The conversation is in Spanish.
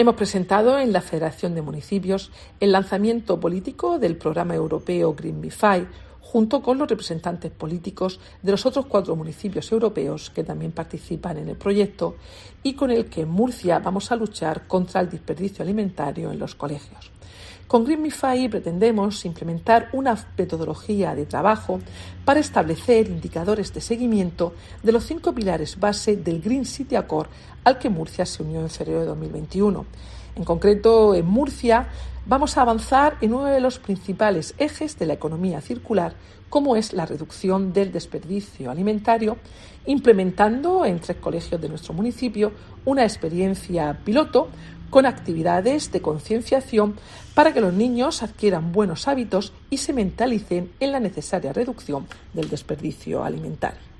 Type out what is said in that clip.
Hemos presentado en la Federación de Municipios el lanzamiento político del programa europeo Greenify, junto con los representantes políticos de los otros 4 municipios europeos que también participan en el proyecto y con el que en Murcia vamos a luchar contra el desperdicio alimentario en los colegios. Con Greenify pretendemos implementar una metodología de trabajo para establecer indicadores de seguimiento de los 5 pilares base del Green City Accord al que Murcia se unió en febrero de 2021. En concreto, en Murcia vamos a avanzar en uno de los principales ejes de la economía circular, como es la reducción del desperdicio alimentario, implementando en 3 colegios de nuestro municipio una experiencia piloto con actividades de concienciación para que los niños adquieran buenos hábitos y se mentalicen en la necesaria reducción del desperdicio alimentario.